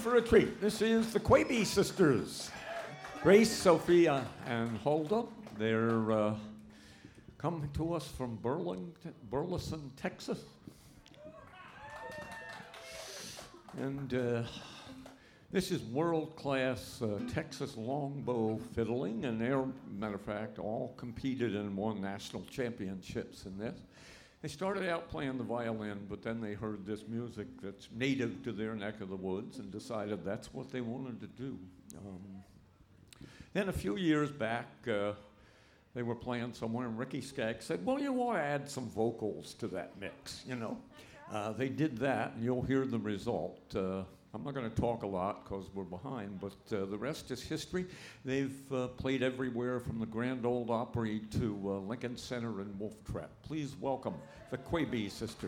for a treat. This is the Quebe sisters, Grace, Sophia, and Huldah. They're coming to us from Burleson, Texas. And this is world-class Texas longbow fiddling, and they're, matter of fact, all competed and won national championships in this. They started out playing the violin, but then they heard this music that's native to their neck of the woods and decided that's what they wanted to do. Then a few years back, they were playing somewhere, and Ricky Skaggs said, well, you want to add some vocals to that mix, you know. They did that, and you'll hear the result. I'm not going to talk a lot because we're behind, but the rest is history. They've played everywhere from the Grand Ole Opry to Lincoln Center and Wolf Trap. Please welcome the Quebe sisters.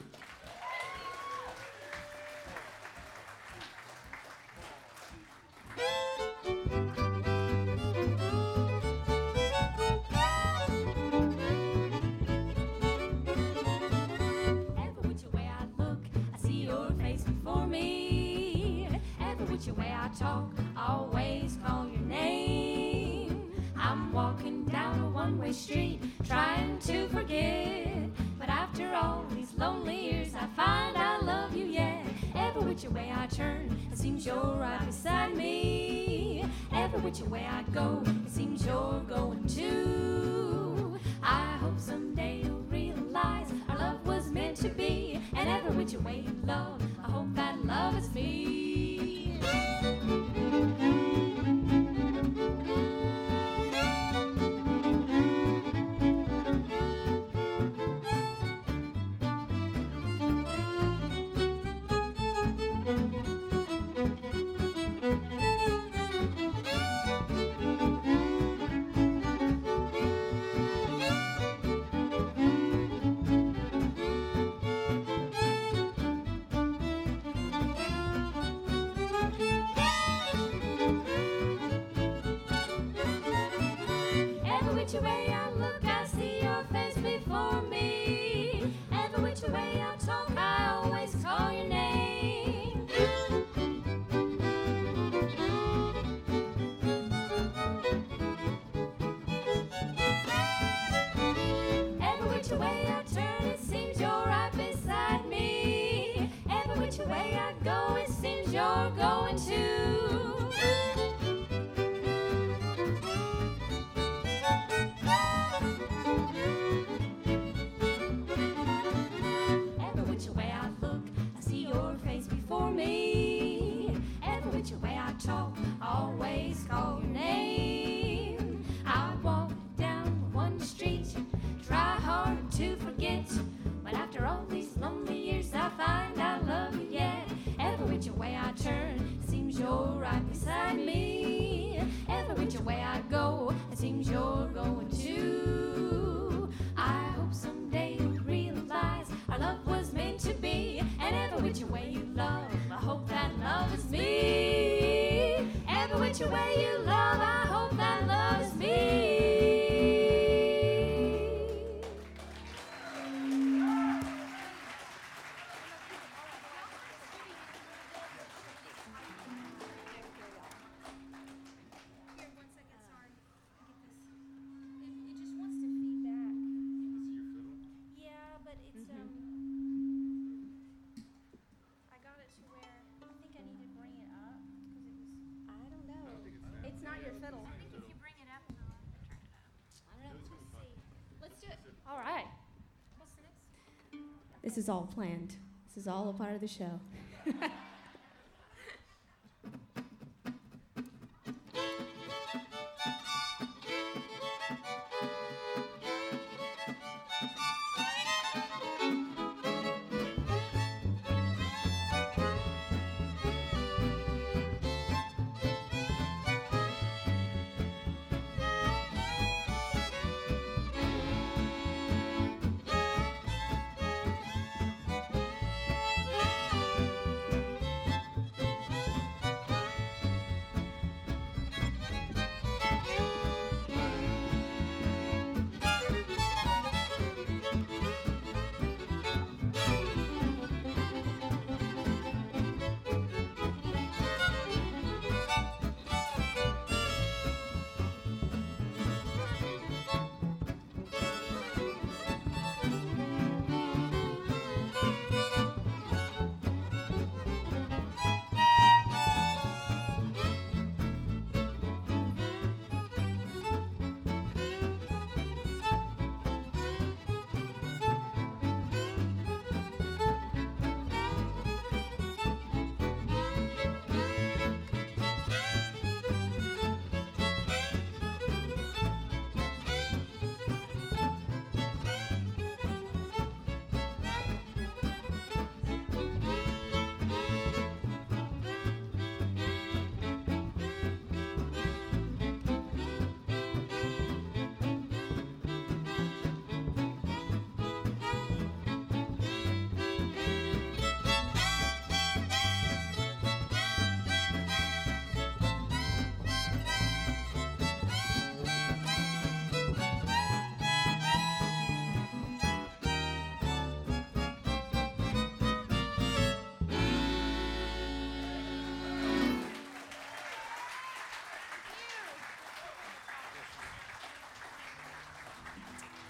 Which way I talk, I always call your name. I'm walking down a one-way street, trying to forget. But after all these lonely years, I find I love you yet. Every which way I turn, it seems you're right beside me. Every which way I go, it seems you're going too. I hope someday you'll realize our love was meant to be. And every which way you love, I hope that love is me. This is all planned. This is all a part of the show.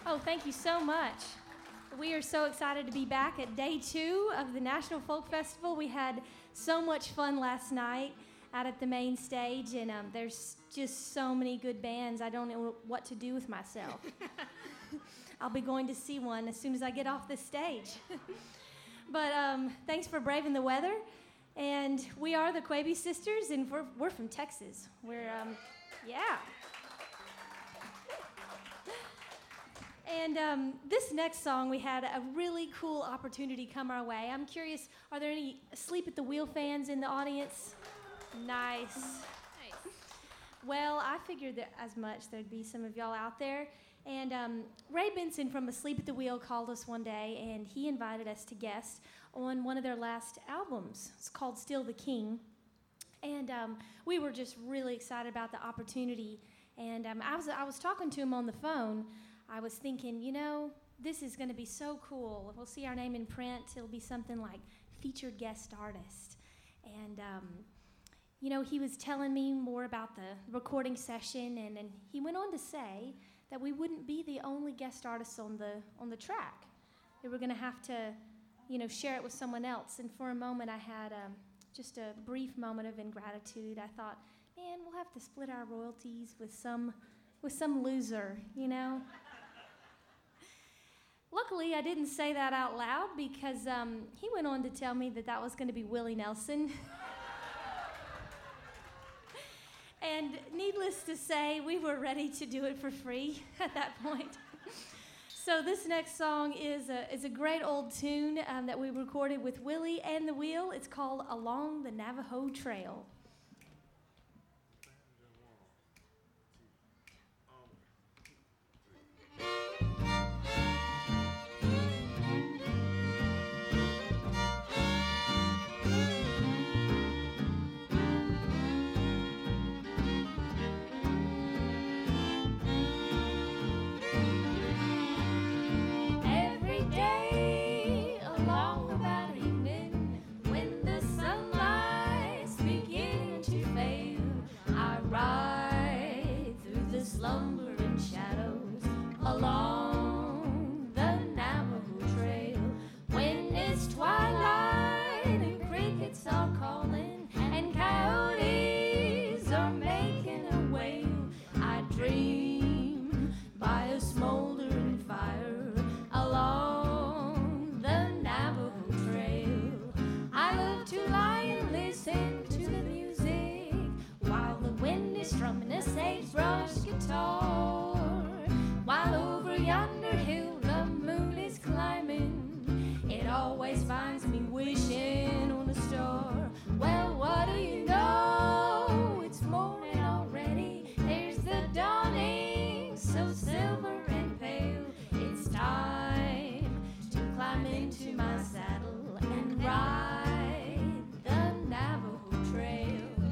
Oh, thank you so much. We are so excited to be back at day 2 of the National Folk Festival. We had so much fun last night out at the main stage, and there's just so many good bands. I don't know what to do with myself. I'll be going to see one as soon as I get off the stage. But thanks for braving the weather. And we are the Quaby Sisters, and we're from Texas. We're, yeah. And this next song, we had a really cool opportunity come our way. I'm curious, are there any Asleep at the Wheel fans in the audience? Nice. Well, I figured that as much there'd be some of y'all out there. And Ray Benson from Asleep at the Wheel called us one day, and he invited us to guest on one of their last albums. It's called Still the King. And we were just really excited about the opportunity. And I was talking to him on the phone. I was thinking, you know, this is going to be so cool. We'll see our name in print. It'll be something like featured guest artist. And, you know, he was telling me more about the recording session, and he went on to say that we wouldn't be the only guest artists on the track. They were going to have to, you know, share it with someone else. And for a moment, I had just a brief moment of ingratitude. I thought, man, we'll have to split our royalties with some loser, you know. Luckily, I didn't say that out loud because he went on to tell me that was going to be Willie Nelson. And needless to say, we were ready to do it for free at that point. So this next song is a great old tune that we recorded with Willie and the Wheel. It's called Along the Navajo Trail. Slumbering shadows along the Navajo Trail. When it's twilight and crickets are calling and coyotes are making a wail, I dream by a smoldering fire along the Navajo Trail. I love to lie and listen to the music while the wind is strumming a sagebrush guitar, while over yonder hill the moon is climbing. It always finds me wishing on a star. Well, what do you know? It's morning already. There's the dawning, so silver and pale. It's time to climb into my saddle and ride the Navajo Trail.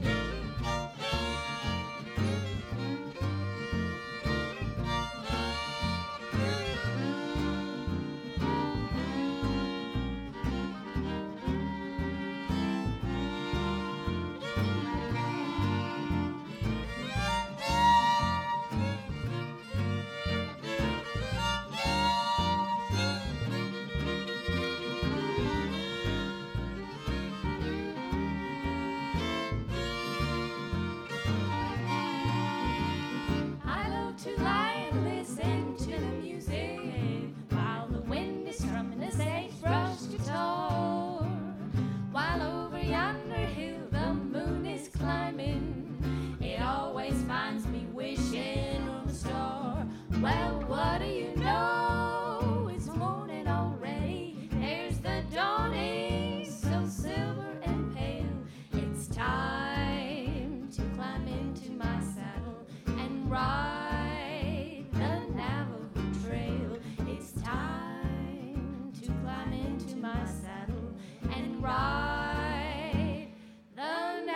Well, what do you know? It's morning already. There's the dawning, so silver and pale. It's time to climb into my saddle and ride the Navajo Trail. It's time to climb into my saddle and ride the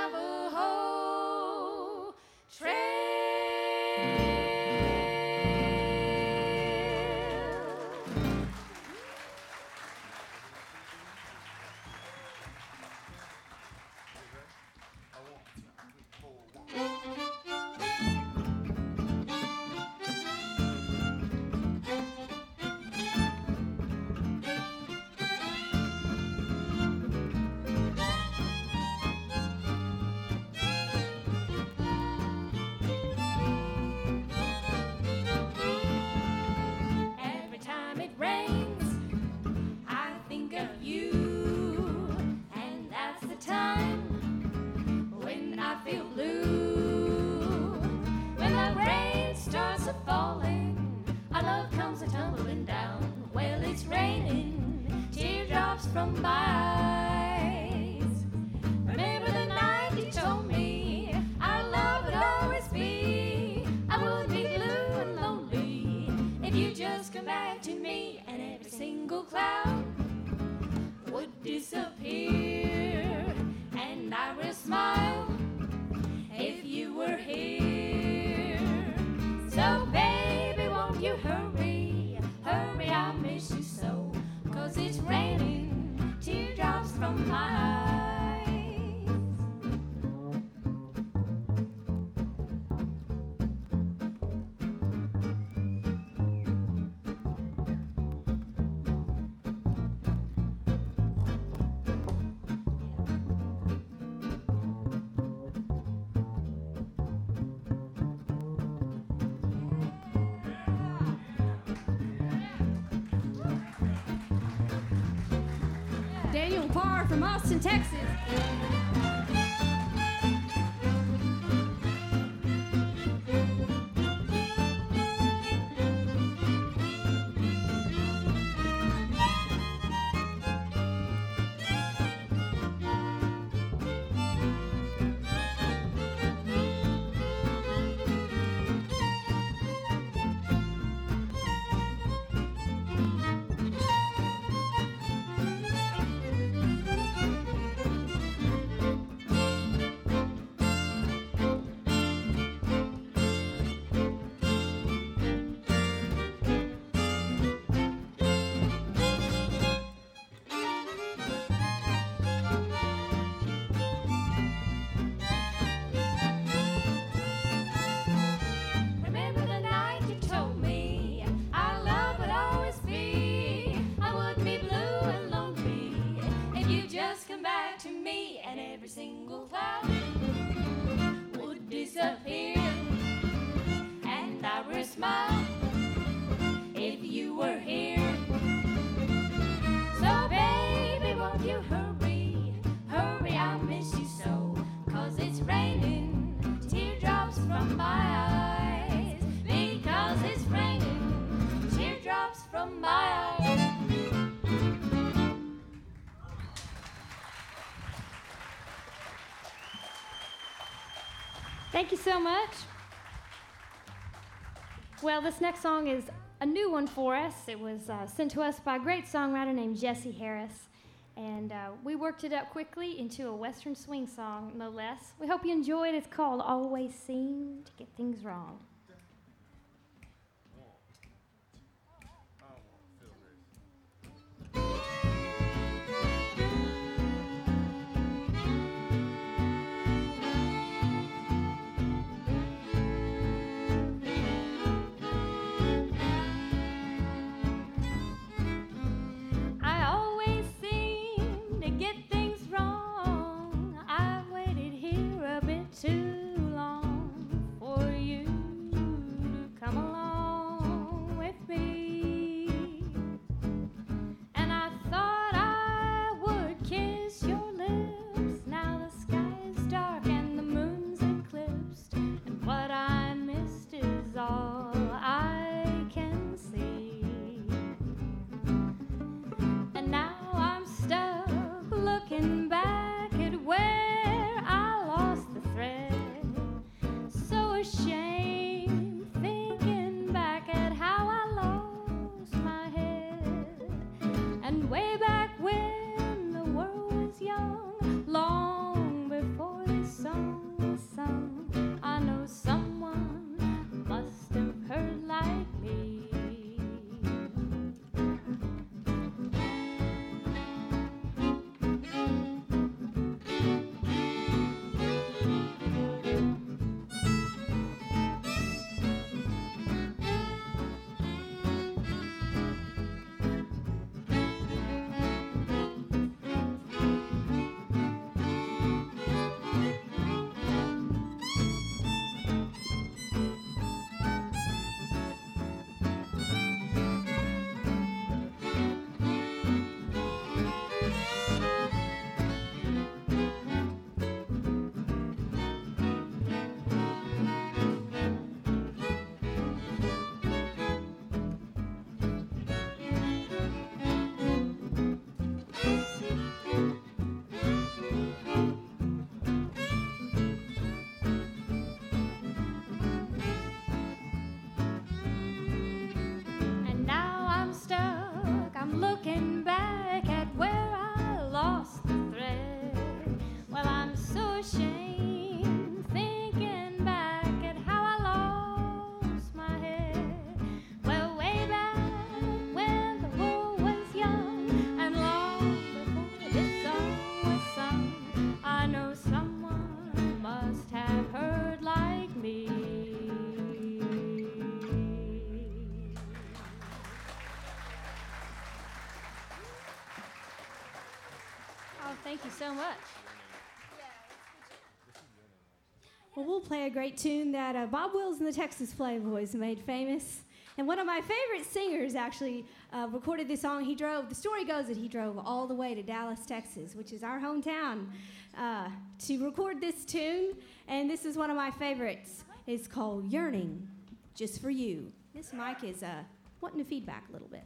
Navajo Trail. from my eyes. Remember the night you told me our love would always be. I would be blue and lonely if you just come back to me, and every single cloud would disappear, and I will smile if you were here. So baby, won't you hurry, hurry, I miss you so, 'cause it's raining teardrops from my eyes. Daniel Parr from Austin, Texas. Remember the night you told me our love would always be. I would be blue and lonely if you just come back to me, and every single cloud would disappear, and I would smile if you were here. So baby, won't you hurry, hurry, I miss you so, 'cause it's raining teardrops from my eyes, because it's raining teardrops from my eyes. Thank you so much. Well, this next song is a new one for us. It was sent to us by a great songwriter named Jesse Harris, and we worked it up quickly into a Western swing song, no less. We hope you enjoy it. It's called Always Seem to Get Things Wrong. I always seem to get things wrong. I've waited here a bit too long for you to come along with me. And I thought I would kiss your lips. Now the sky is dark and the moon's eclipsed, and what I missed is all I can see. And now I'm stuck looking back at where I lost the thread. So ashamed thinking back at how I lost my head. And way back when the world was young, long before this song was sung, I know someone must have heard like me. Well, we'll play a great tune that Bob Wills and the Texas Playboys made famous. And one of my favorite singers actually recorded this song. The story goes that he drove all the way to Dallas, Texas, which is our hometown, to record this tune. And this is one of my favorites. It's called Yearning, Just for You. This mic is wanting to feedback a little bit.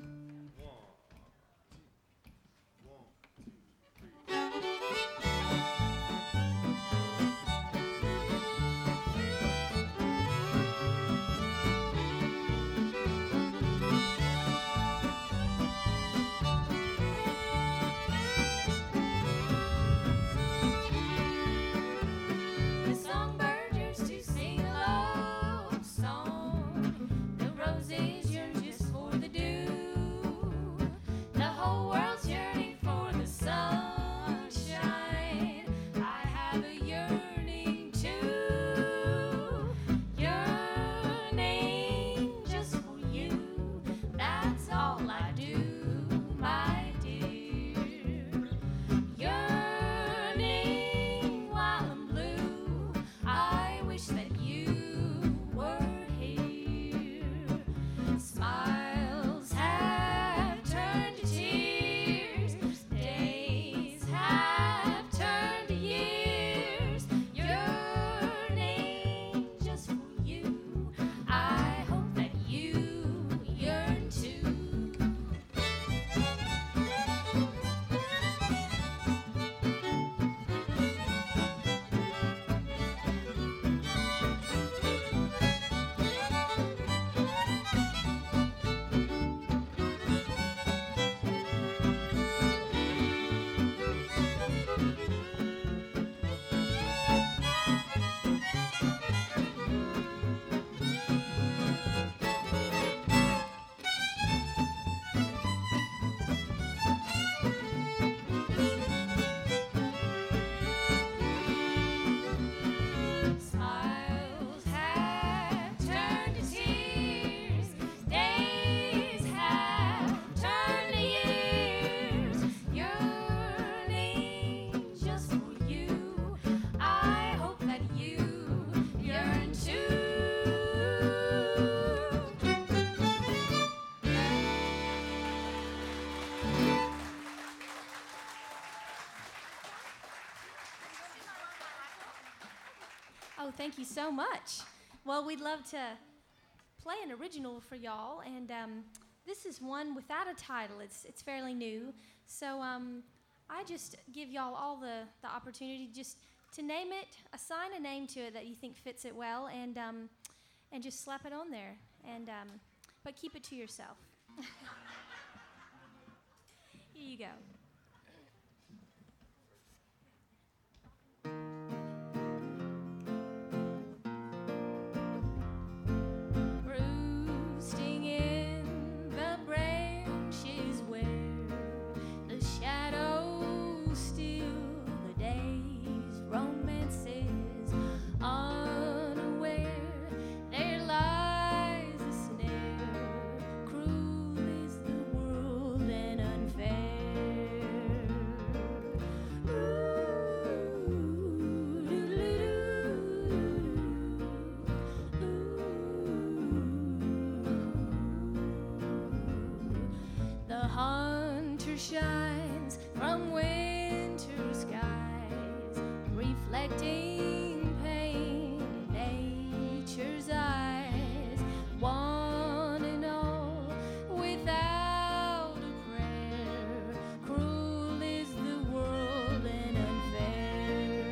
Oh, thank you so much. Well, we'd love to play an original for y'all, and this is one without a title. It's fairly new, so I just give y'all all the opportunity just to name it, assign a name to it that you think fits it well, and just slap it on there, and but keep it to yourself. Here you go. Shines from winter skies, reflecting pain in nature's eyes, one and all without a prayer. Cruel is the world and unfair.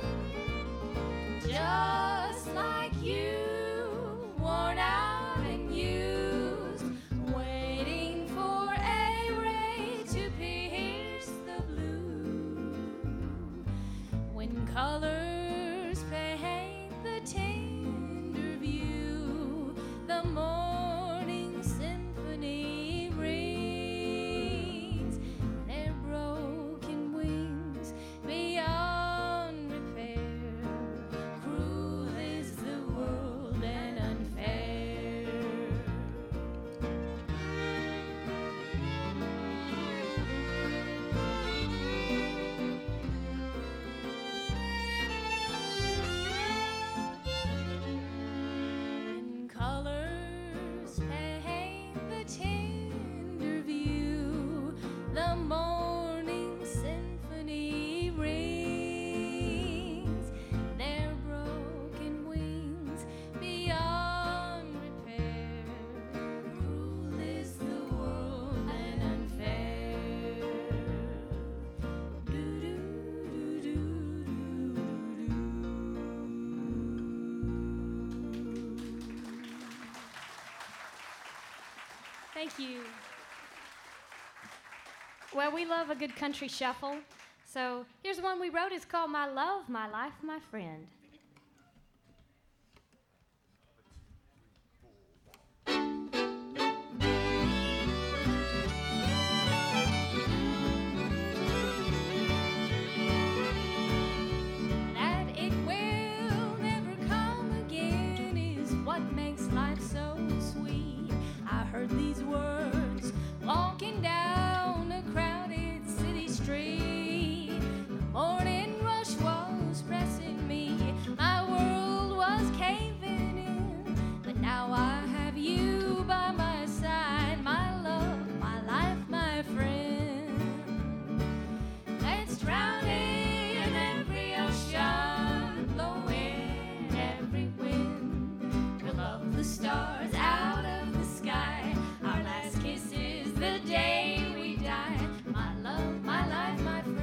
Just like you, worn out and used, waiting for a ray to pierce the blue. When colors paint the tender view, the morning symphony rings, their broken wings beyond repair. Cruel is the world and unfair. Colors paint the tender view, the morning symphony rings, their broken wings beyond repair. Cruel is the world and unfair. Thank you. Well, we love a good country shuffle. So here's one we wrote. It's called My Love, My Life, My Friend. That it will never come again is what makes life so sweet. I heard these words walking down a crowded city street. The morning rush was pressing me. My world was caving in. But now I have you by my side. My love, my life, my friend. Let's drown in every ocean, blow in every wind. We'll love the stars out of the sky. Our last kiss is the day we die. My love, my life, my friend.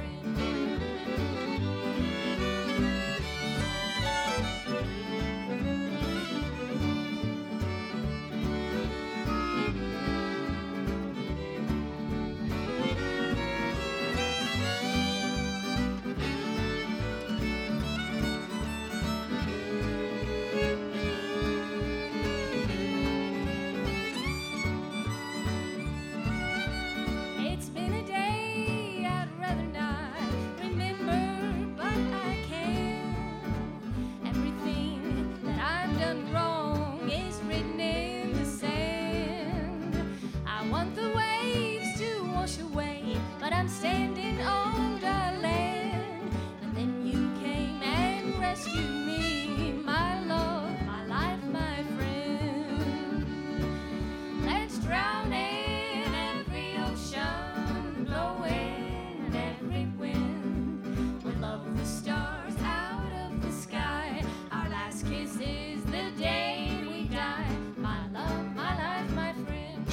It's been a day I'd rather not remember, but I can. Everything that I've done wrong is written in the sand. I want the waves to wash away, but I'm standing on dry land. And then you came and rescued me, my love, my life, my friend. Let's drown in every ocean, blow in every wind. We love the stars out of the sky. Our last kiss is the day we die. My love, my life, my friend.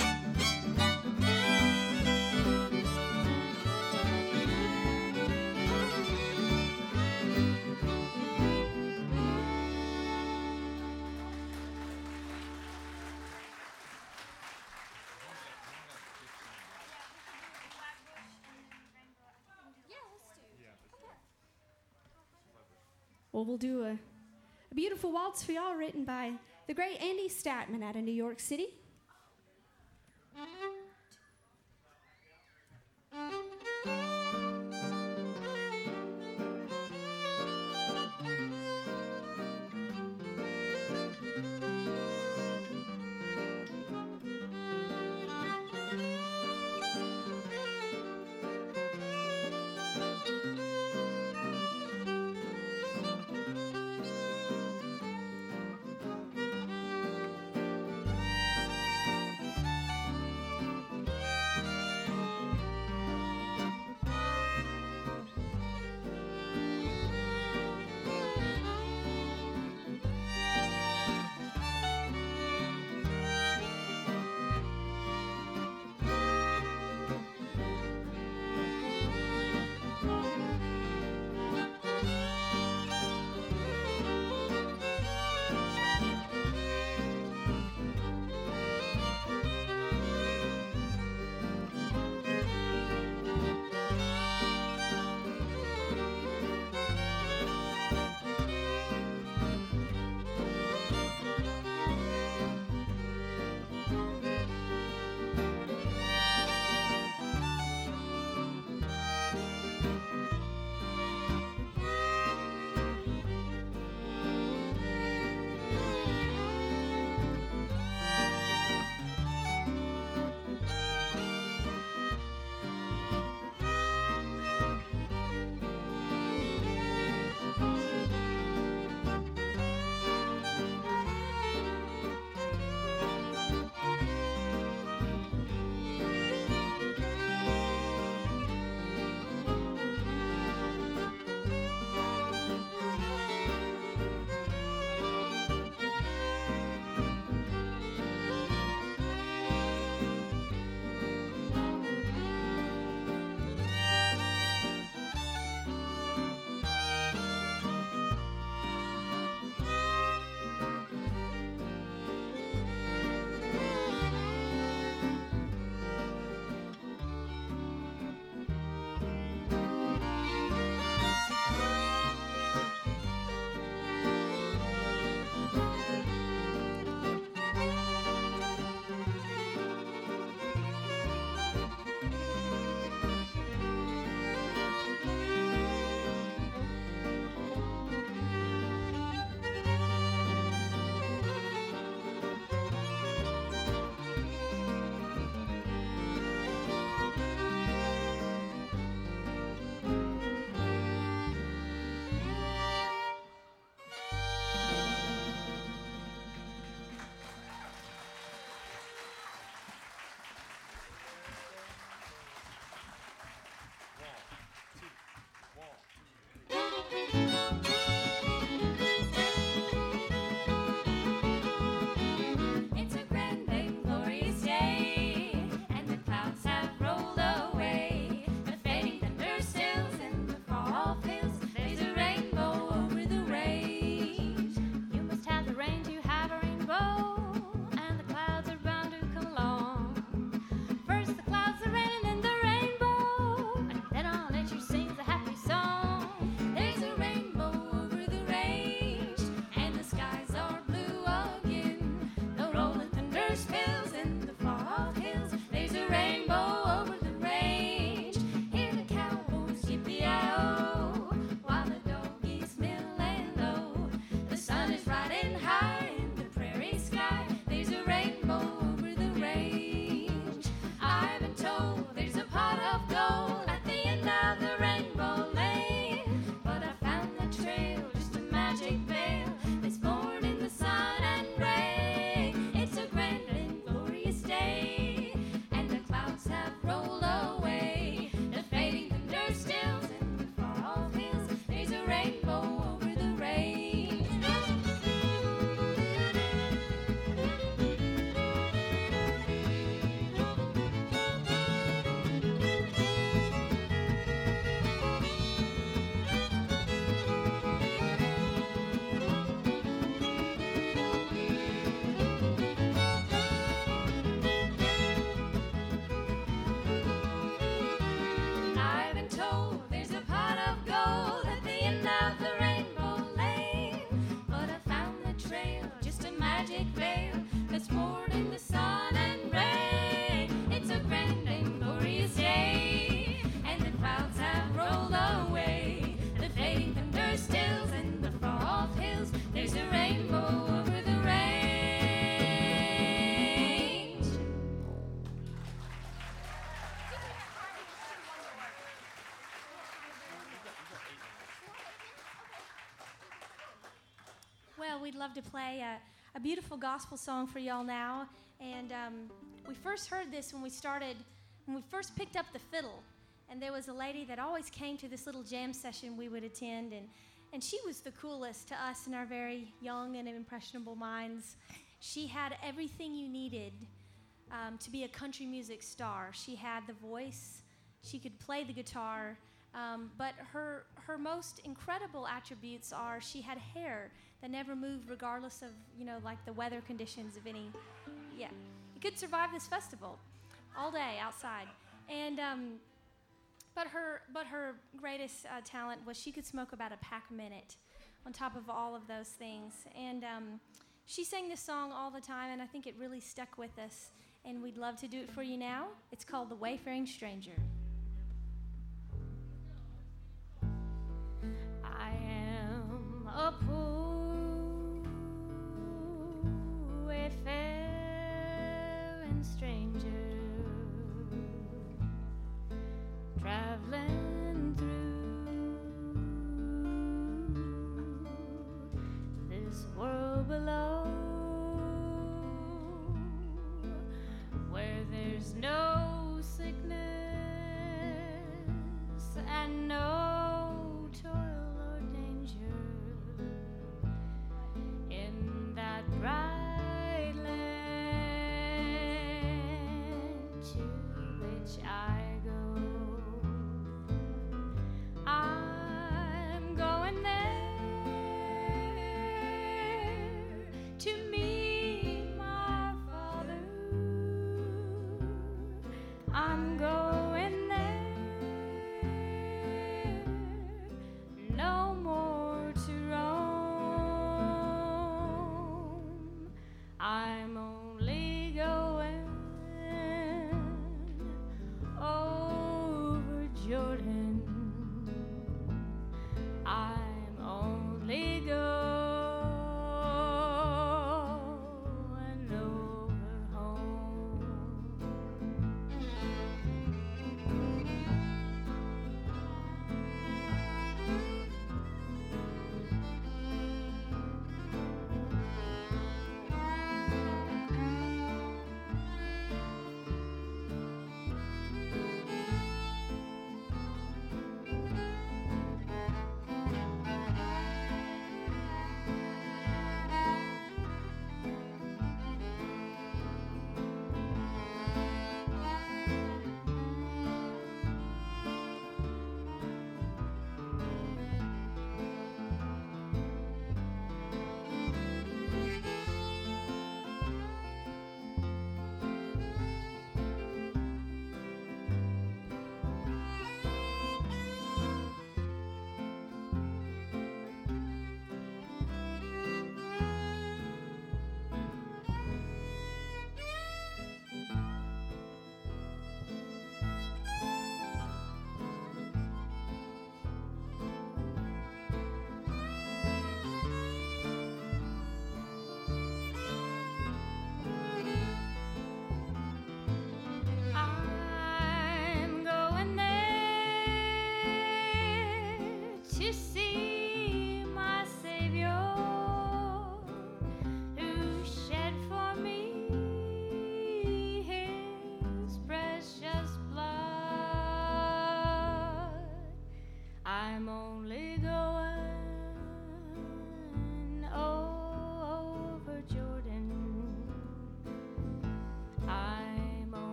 Well, we'll do a beautiful waltz for y'all written by the great Andy Statman out of New York City. thirst pills in the far-off hills. There's a rainbow over the range. Hear the cowboys yippee-yi-oh, while the doggies milling low. The sun is riding high in the prairie sky. There's a rainbow over the range. I've been told there's a pot of gold at the end of the rainbow lane, but I found the trail just a magic veil that's born in the sun and rain. It's a grand and glorious day, and the clouds have rolled away. The fading thunder stills in the far-off hills. There's a rainbow over the range. I've been told there's a pot of gold at the end of the rainbow lane, but I found the trail just a magic veil that's poured in the sun and rain. It's a grand and glorious day, and the clouds have rolled away. The fading thunder stills in the far-off hills. There's a rainbow over the range. Well, we'd love to play a beautiful gospel song for y'all now. And we first heard this when we first picked up the fiddle. And there was a lady that always came to this little jam session we would attend. And she was the coolest to us in our very young and impressionable minds. She had everything you needed to be a country music star. She had the voice. She could play the guitar. But her most incredible attributes are she had hair that never moved regardless of, like the weather conditions of any. Yeah, you could survive this festival all day outside. And but her greatest talent was she could smoke about a pack a minute on top of all of those things. And she sang this song all the time, and I think it really stuck with us. And we'd love to do it for you now. It's called The Wayfaring Stranger. I am a poor wayfaring stranger, traveling through this world below, where there's no sickness and no toil or danger. In that bright land to which I go, I'm going there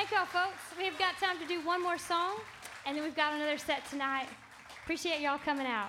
Thank y'all, folks. We've got time to do one more song, and then we've got another set tonight. Appreciate y'all coming out.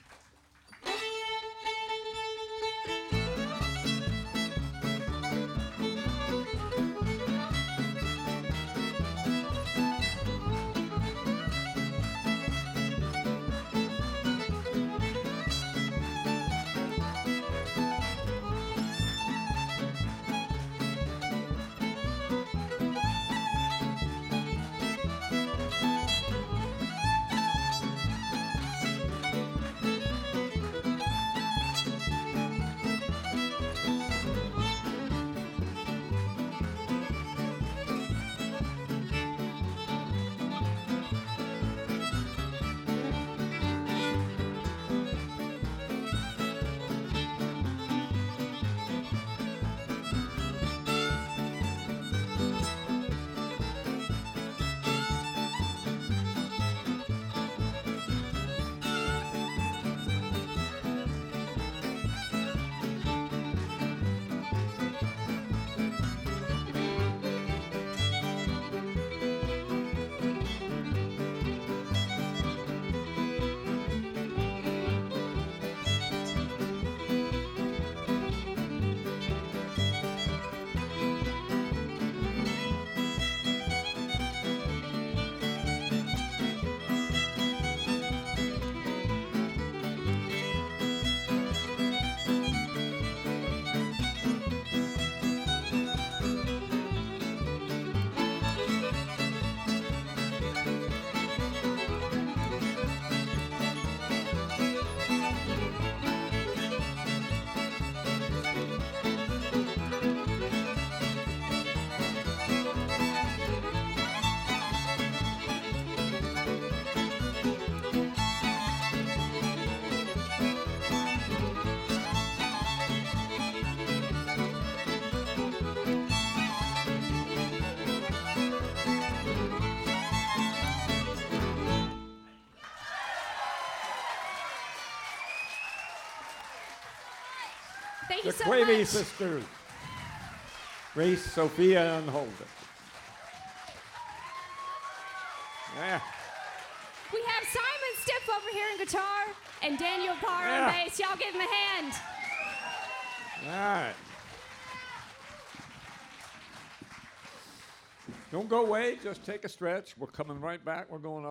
Thank The you so Quavey much. sisters, Grace, Sophia, and Holden. Yeah. We have Simon Stiff over here in guitar and Daniel Carr on bass. Y'all give him a hand. All right. Don't go away. Just take a stretch. We're coming right back. We're going up.